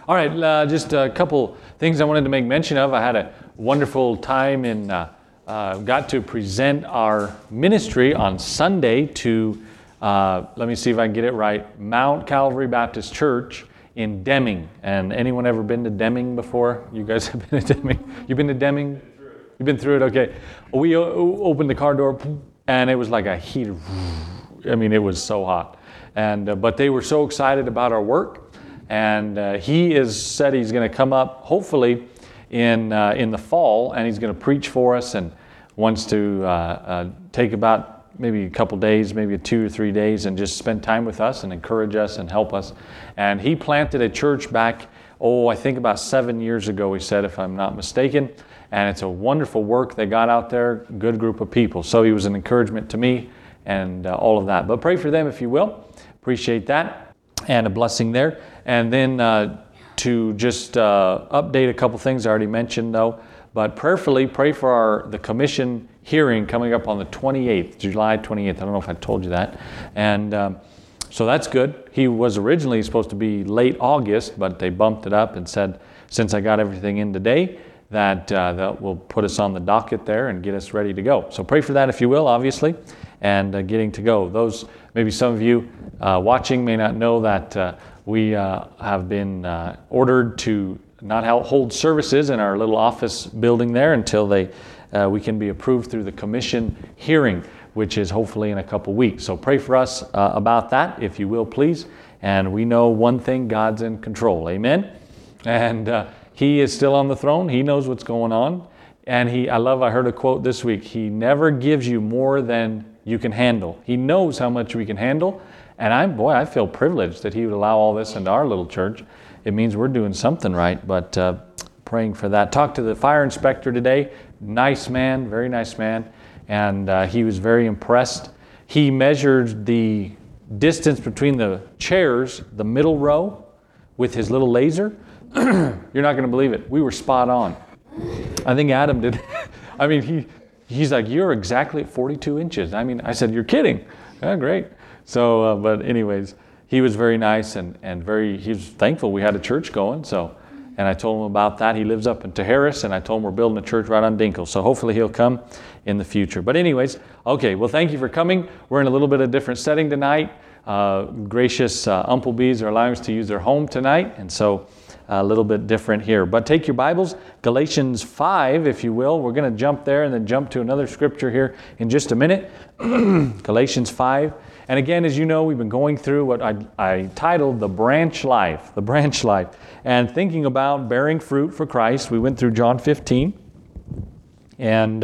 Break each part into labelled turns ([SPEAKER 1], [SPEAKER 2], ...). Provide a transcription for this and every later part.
[SPEAKER 1] All right, just a couple things I wanted to make mention of. I had a wonderful time and got to present our ministry on Sunday to, let me see if I can get it right, Mount Calvary Baptist Church in Deming. And anyone ever been to Deming before? You guys have been to Deming? You've been to Deming? You've been through it? Okay. We opened the car door and it was like a heater. I mean, it was so hot. And but they were so excited about our work. And he said he's going to come up hopefully in the fall, and he's going to preach for us, and wants to take about maybe a couple days, maybe 2 or 3 days, and just spend time with us and encourage us and help us. And he planted a church back, I think about 7 years ago, he said, if I'm not mistaken. And it's a wonderful work they got out there, good group of people. So he was an encouragement to me and all of that. But pray for them if you will. Appreciate that, and a blessing there. And then to just update a couple things I already mentioned though, but prayerfully pray for the commission hearing coming up on the 28th, July 28th. I don't know if I told you that. And so that's good. He was originally supposed to be late August, but they bumped it up and said, since I got everything in today, that will put us on the docket there and get us ready to go. So pray for that if you will, obviously, and getting to go. Those, maybe some of you watching may not know that we have been ordered to not hold services in our little office building there until we can be approved through the commission hearing, which is hopefully in a couple weeks. So pray for us about that, if you will, please. And we know one thing, God's in control. Amen? And He is still on the throne. He knows what's going on. And I heard a quote this week, He never gives you more than you can handle. He knows how much we can handle. And I feel privileged that He would allow all this into our little church. It means we're doing something right, but praying for that. Talked to the fire inspector today. Nice man, very nice man. And he was very impressed. He measured the distance between the chairs, the middle row, with his little laser. You're not going to believe it. We were spot on. I think Adam did. I mean, he's like, you're exactly at 42 inches. I mean, I said, you're kidding. Oh, great. So, but anyways, he was very nice and he was thankful we had a church going. So, and I told him about that. He lives up in Taharis, and I told him we're building a church right on Dinkle. So hopefully he'll come in the future. But anyways, okay, well, thank you for coming. We're in a little bit of different setting tonight. Gracious Umplebees are allowing us to use their home tonight. And so a little bit different here. But take your Bibles, Galatians 5, if you will. We're going to jump there and then jump to another scripture here in just a minute. Galatians 5. And again, as you know, we've been going through what I titled the branch life, and thinking about bearing fruit for Christ. We went through John 15 and,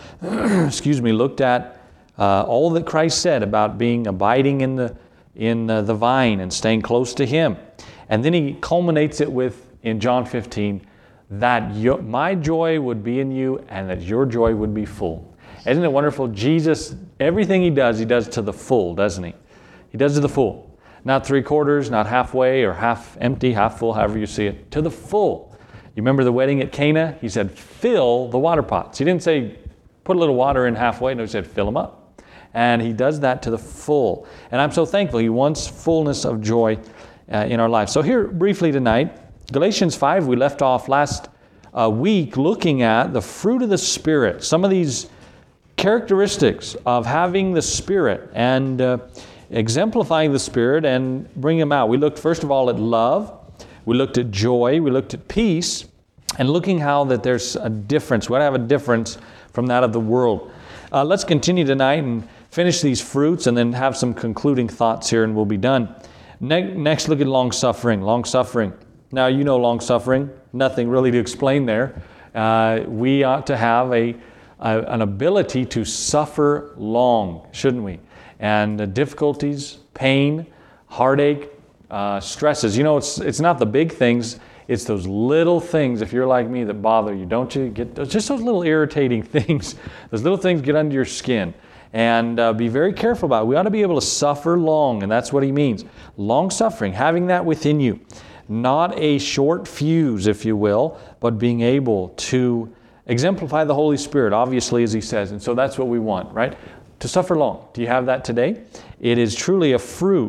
[SPEAKER 1] looked at all that Christ said about abiding in the vine and staying close to Him. And then He culminates it in John 15, that my joy would be in you and that your joy would be full. Isn't it wonderful? Jesus, everything He does to the full, doesn't He? He does to the full. Not 3/4, not halfway or half empty, half full, however you see it. To the full. You remember the wedding at Cana? He said, fill the water pots. He didn't say, put a little water in halfway. No, He said, fill them up. And He does that to the full. And I'm so thankful. He wants fullness of joy in our life. So here briefly tonight, Galatians 5, we left off last week looking at the fruit of the Spirit. Some of these characteristics of having the Spirit and exemplifying the Spirit and bringing them out. We looked first of all at love. We looked at joy. We looked at peace. And looking how that there's a difference. We have a difference from that of the world. Let's continue tonight and finish these fruits and then have some concluding thoughts here and we'll be done. Next, look at long-suffering. Long-suffering. Now, you know long-suffering. Nothing really to explain there. We ought to have an ability to suffer long, shouldn't we? And difficulties, pain, heartache, stresses. You know, it's not the big things. It's those little things, if you're like me, that bother you. Don't you get just those little irritating things? Those little things get under your skin. And be very careful about it. We ought to be able to suffer long, and that's what he means. Long suffering, having that within you. Not a short fuse, if you will, but being able to exemplify the Holy Spirit, obviously, as he says. And so that's what we want, right? To suffer long. Do you have that today? It is truly a fruit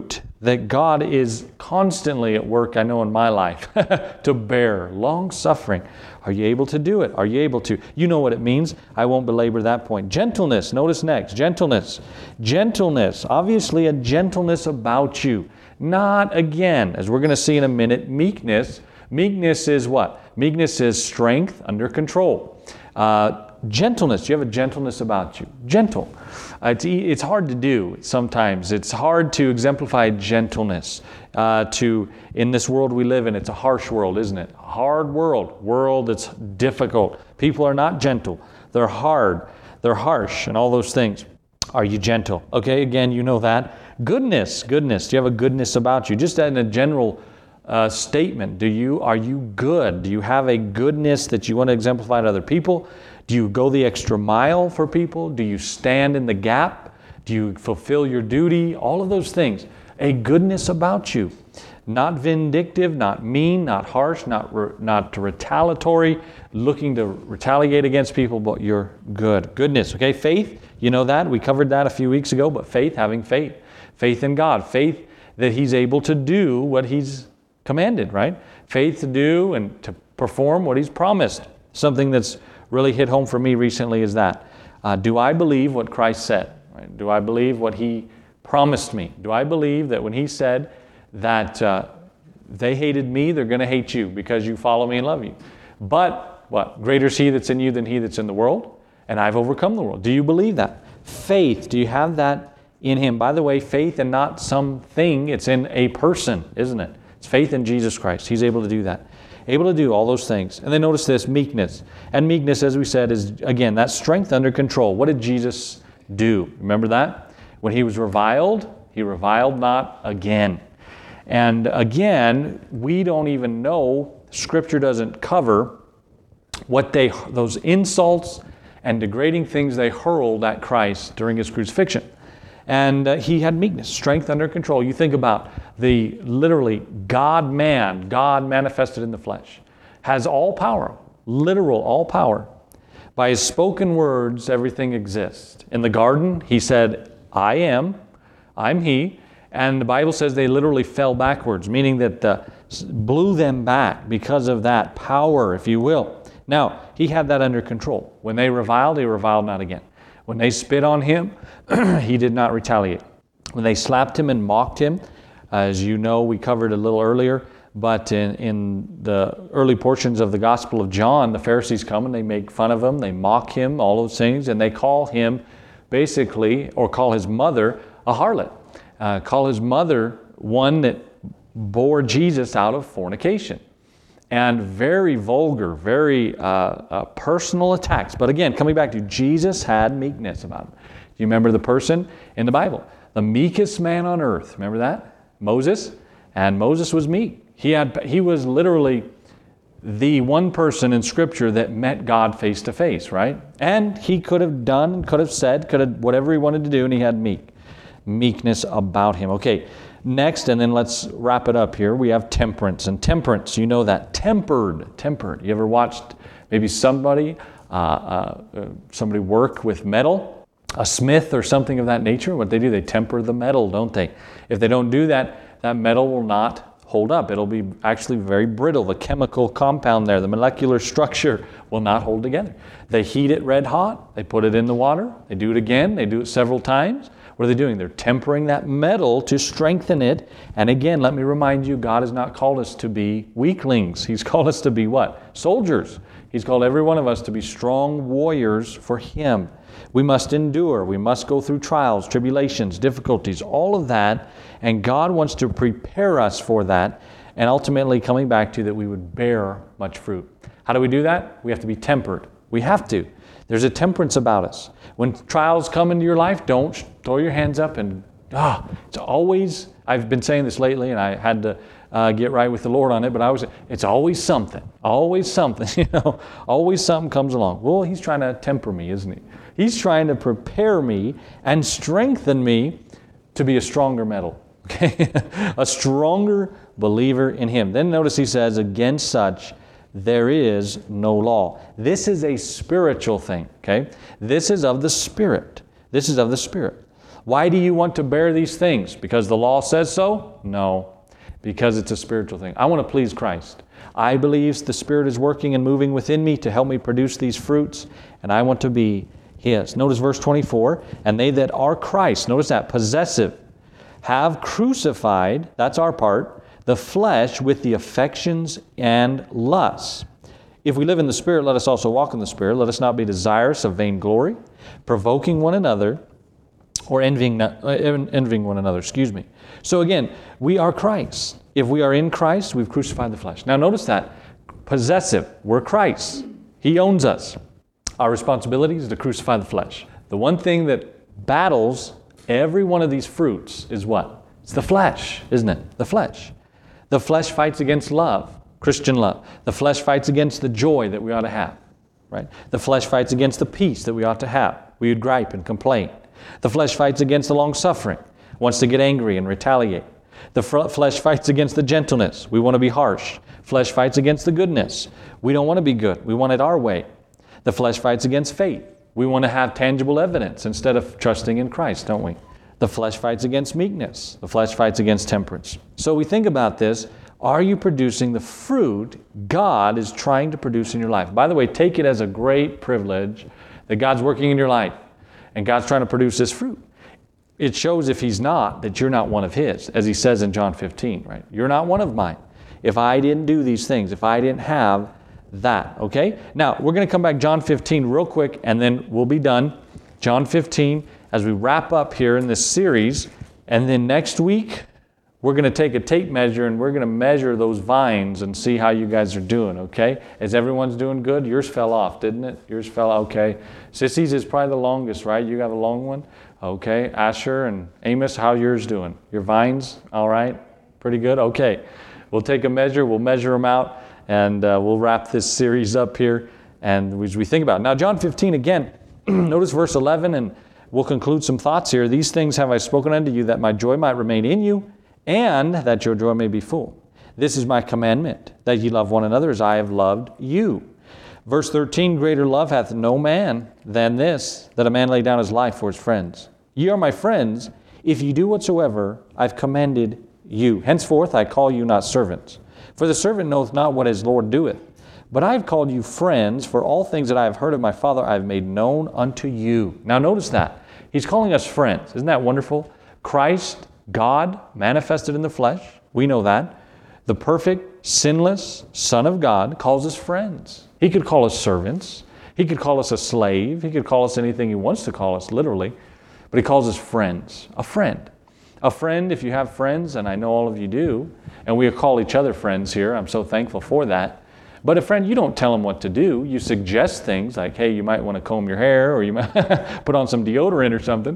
[SPEAKER 1] that God is constantly at work, I know in my life, to bear long suffering. Are you able to do it? Are you able to? You know what it means. I won't belabor that point. Gentleness, notice next, gentleness. Gentleness, obviously a gentleness about you. Not, again, as we're going to see in a minute, meekness. Meekness is what? Meekness is strength under control. Gentleness, you have a gentleness about you. Gentle. It's hard to do sometimes. It's hard to exemplify gentleness. In this world we live in, it's a harsh world, isn't it? A hard world that's difficult. People are not gentle. They're hard. They're harsh and all those things. Are you gentle? Okay, again, you know that. Goodness. Do you have a goodness about you? Just in a general statement, are you good? Do you have a goodness that you want to exemplify to other people? Do you go the extra mile for people? Do you stand in the gap? Do you fulfill your duty? All of those things. A goodness about you. Not vindictive, not mean, not harsh, not retaliatory, looking to retaliate against people, but you're good. Goodness, okay? Faith, you know that. We covered that a few weeks ago, but having faith. Faith in God. Faith that He's able to do what He's commanded, right? Faith to do and to perform what He's promised. Something that's really hit home for me recently is that. Do I believe what Christ said? Right? Do I believe what He promised me? Do I believe that when He said that they hated me, they're going to hate you because you follow me and love you? But what? Greater is He that's in you than he that's in the world, and I've overcome the world. Do you believe that? Faith, do you have that in Him? By the way, faith in not something, it's in a person, isn't it? It's faith in Jesus Christ. He's able to do that. Able to do all those things. And then notice this, meekness. And meekness, as we said, is, again, that strength under control. What did Jesus do? Remember that? When He was reviled, He reviled not again. And again, we don't even know, Scripture doesn't cover what those insults and degrading things they hurled at Christ during His crucifixion. And He had meekness, strength under control. You think about the literally God-man, God manifested in the flesh, has all power, literal all power. By His spoken words, everything exists. In the garden, He said, I am, I'm He. And the Bible says they literally fell backwards, meaning that blew them back because of that power, if you will. Now, He had that under control. When they reviled, He reviled not again. When they spit on Him, He did not retaliate. When they slapped Him and mocked Him, as you know, we covered a little earlier, but in the early portions of the Gospel of John, the Pharisees come and they make fun of Him, they mock Him, all those things, and they call Him basically, or call His mother a harlot. Call His mother one that bore Jesus out of fornication. And very vulgar, very personal attacks. But again, coming back to Jesus had meekness about Him. Do you remember the person in the Bible? The meekest man on earth. Remember that? Moses. And Moses was meek. He was literally the one person in Scripture that met God face to face, right? And he could have done, could have said, could have whatever he wanted to do, and he had meekness about him. Okay, next, and then let's wrap it up here. We have temperance. And temperance, you know that. Tempered. You ever watched maybe somebody work with metal? A smith or something of that nature? What they do, they temper the metal, don't they? If they don't do that, that metal will not hold up. It'll be actually very brittle. The chemical compound there, the molecular structure will not hold together. They heat it red hot. They put it in the water. They do it again. They do it several times. What are they doing? They're tempering that metal to strengthen it. And again, let me remind you, God has not called us to be weaklings. He's called us to be what? Soldiers. He's called every one of us to be strong warriors for Him. We must endure. We must go through trials, tribulations, difficulties, all of that. And God wants to prepare us for that. And ultimately coming back to that we would bear much fruit. How do we do that? We have to be tempered. We have to. There's a temperance about us. When trials come into your life, don't throw your hands up and, it's always, I've been saying this lately and I had to get right with the Lord on it, but it's always something, always something comes along. Well, He's trying to temper me, isn't He? He's trying to prepare me and strengthen me to be a stronger metal, okay? A stronger believer in Him. Then notice He says, against such there is no law. This is a spiritual thing, okay? This is of the Spirit. Why do you want to bear these things? Because the law says so? No, because it's a spiritual thing. I want to please Christ. I believe the Spirit is working and moving within me to help me produce these fruits, and I want to be His. Notice verse 24, and they that are Christ, notice that, possessive, have crucified, that's our part, the flesh with the affections and lusts. If we live in the Spirit, let us also walk in the Spirit. Let us not be desirous of vainglory, provoking one another, or envying one another, So again, we are Christ. If we are in Christ, we've crucified the flesh. Now notice that, possessive, we're Christ. He owns us. Our responsibility is to crucify the flesh. The one thing that battles every one of these fruits is what? It's the flesh, isn't it? The flesh. The flesh fights against love, Christian love. The flesh fights against the joy that we ought to have, right? The flesh fights against the peace that we ought to have. We would gripe and complain. The flesh fights against the long-suffering, wants to get angry and retaliate. The flesh fights against the gentleness. We want to be harsh. Flesh fights against the goodness. We don't want to be good. We want it our way. The flesh fights against faith. We want to have tangible evidence instead of trusting in Christ, don't we? The flesh fights against meekness. The flesh fights against temperance. So we think about this. Are you producing the fruit God is trying to produce in your life? By the way, take it as a great privilege that God's working in your life and God's trying to produce this fruit. It shows if He's not, that you're not one of His, as He says in John 15, right? You're not one of mine. If I didn't do these things, if I didn't have that, okay? Now, we're going to come back John 15 real quick, and then we'll be done. John 15, as we wrap up here in this series, and then next week, we're going to take a tape measure and we're going to measure those vines and see how you guys are doing, okay? As everyone's doing good, yours fell off, didn't it? Yours fell, okay. Sissy's is probably the longest, right? You got a long one? Okay. Asher and Amos, how yours doing? Your vines, all right? Pretty good? Okay. We'll take a measure, we'll measure them out, and we'll wrap this series up here. And as we think about it. Now, John 15 again, notice verse 11, and we'll conclude some thoughts here. These things have I spoken unto you, that my joy might remain in you, and that your joy may be full. This is my commandment, that ye love one another as I have loved you. Verse 13, greater love hath no man than this, that a man lay down his life for his friends. Ye are my friends, if ye do whatsoever I've commanded you. Henceforth I call you not servants, for the servant knoweth not what his Lord doeth. But I have called you friends, for all things that I have heard of my Father I have made known unto you. Now notice that. He's calling us friends. Isn't that wonderful? Christ, God, manifested in the flesh. We know that. The perfect, sinless Son of God calls us friends. He could call us servants. He could call us a slave. He could call us anything He wants to call us, literally. But He calls us friends. A friend. A friend, if you have friends, and I know all of you do, and we call each other friends here. I'm so thankful for that. But a friend, you don't tell them what to do. You suggest things like, hey, you might want to comb your hair, or you might put on some deodorant or something.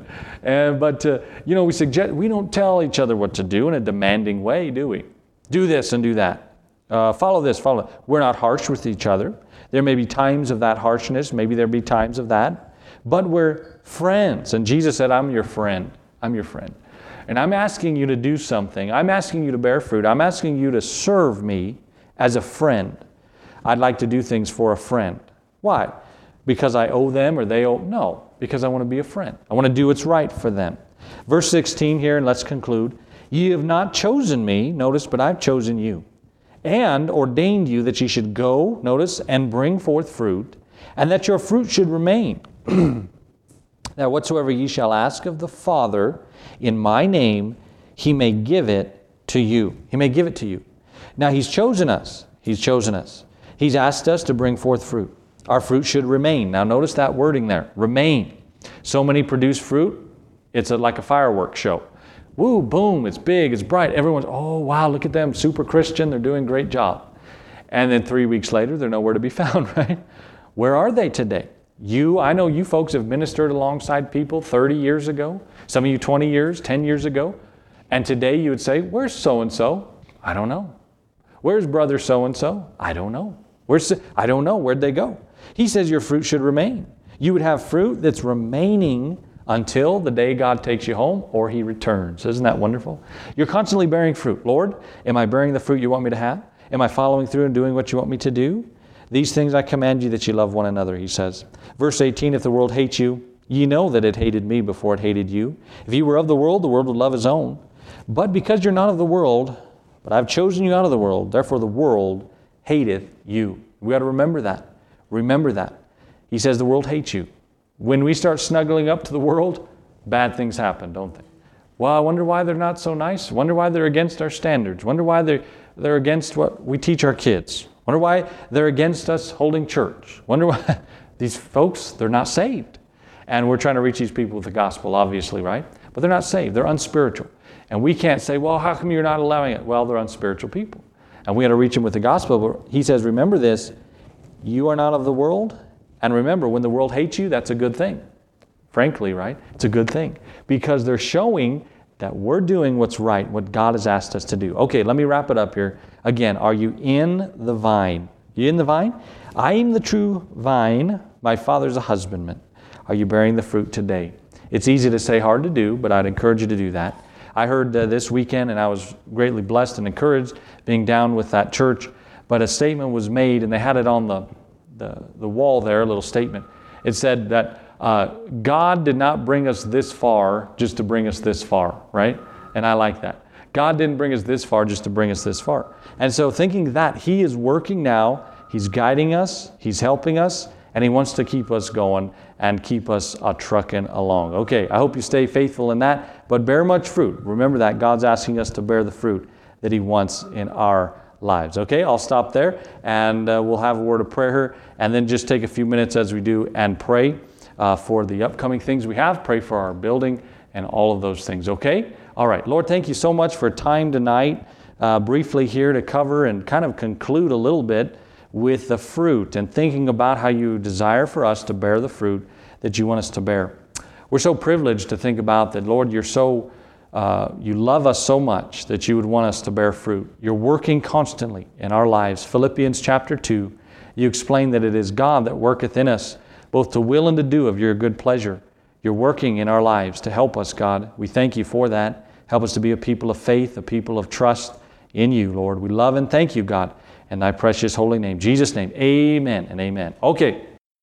[SPEAKER 1] We don't tell each other what to do in a demanding way, do we? Do this and do that. Follow this, follow that. We're not harsh with each other. There may be times of that harshness. Maybe there'll be times of that. But we're friends. And Jesus said, I'm your friend. I'm your friend. And I'm asking you to do something. I'm asking you to bear fruit. I'm asking you to serve me as a friend. I'd like to do things for a friend. Why? Because I owe them or they owe? No, because I want to be a friend. I want to do what's right for them. Verse 16 here, and let's conclude. Ye have not chosen me, notice, but I've chosen you, and ordained you that ye should go, notice, and bring forth fruit, and that your fruit should remain. That whatsoever ye shall ask of the Father in my name, He may give it to you. He may give it to you. Now He's chosen us. He's chosen us. He's asked us to bring forth fruit. Our fruit should remain. Now notice that wording there, remain. So many produce fruit, it's like a fireworks show. Woo, boom, it's big, it's bright. Everyone's, oh, wow, look at them, super Christian, they're doing a great job. And then 3 weeks later, they're nowhere to be found, right? Where are they today? I know you folks have ministered alongside people 30 years ago, some of you 20 years, 10 years ago, and today you would say, where's so-and-so? I don't know. Where's brother so-and-so? I don't know. I don't know. Where'd they go? He says your fruit should remain. You would have fruit that's remaining until the day God takes you home or He returns. Isn't that wonderful? You're constantly bearing fruit. Lord, am I bearing the fruit you want me to have? Am I following through and doing what you want me to do? These things I command you, that you love one another, He says. Verse 18, if the world hates you, Ye know that it hated me before it hated you. If ye were of the world would love his own. But because you're not of the world, but I've chosen you out of the world, therefore the world hateth you. We got to remember that. Remember that. He says the world hates you. When we start snuggling up to the world, bad things happen, don't they? Well, I wonder why they're not so nice. Wonder why they're against our standards. Wonder why they're against what we teach our kids. Wonder why they're against us holding church. Wonder why these folks, they're not saved. And we're trying to reach these people with the gospel, obviously, right? But they're not saved. They're unspiritual. And we can't say, well, how come you're not allowing it? Well, they're unspiritual people. And we got to reach them with the gospel. But he says, remember this, you are not of the world. And remember, when the world hates you, that's a good thing. Frankly, right? It's a good thing. Because they're showing that we're doing what's right, what God has asked us to do. Okay, let me wrap it up here. Again, are you in the vine? You in the vine? I am the true vine. My Father's a husbandman. Are you bearing the fruit today? It's easy to say, hard to do, but I'd encourage you to do that. I heard this weekend, and I was greatly blessed and encouraged being down with that church, but a statement was made, and they had it on the wall there, a little statement. It said that God did not bring us this far just to bring us this far, right? And I like that. God didn't bring us this far just to bring us this far. And so thinking that He is working now, He's guiding us, He's helping us, and He wants to keep us going and keep us trucking along. Okay, I hope you stay faithful in that, but bear much fruit. Remember that God's asking us to bear the fruit that He wants in our lives. Okay, I'll stop there, and we'll have a word of prayer here, and then just take a few minutes as we do and pray for the upcoming things we have. Pray for our building and all of those things. Okay? All right. Lord, thank you so much for time tonight, briefly here to cover and kind of conclude a little bit with the fruit and thinking about how you desire for us to bear the fruit that you want us to bear. We're so privileged to think about that, Lord, you love us so much that you would want us to bear fruit. You're working constantly in our lives. Philippians chapter 2, you explain that it is God that worketh in us, both to will and to do of your good pleasure. You're working in our lives to help us, God. We thank you for that. Help us to be a people of faith, a people of trust in you, Lord. We love and thank you, God, in thy precious holy name. Jesus' name, amen and amen. Okay.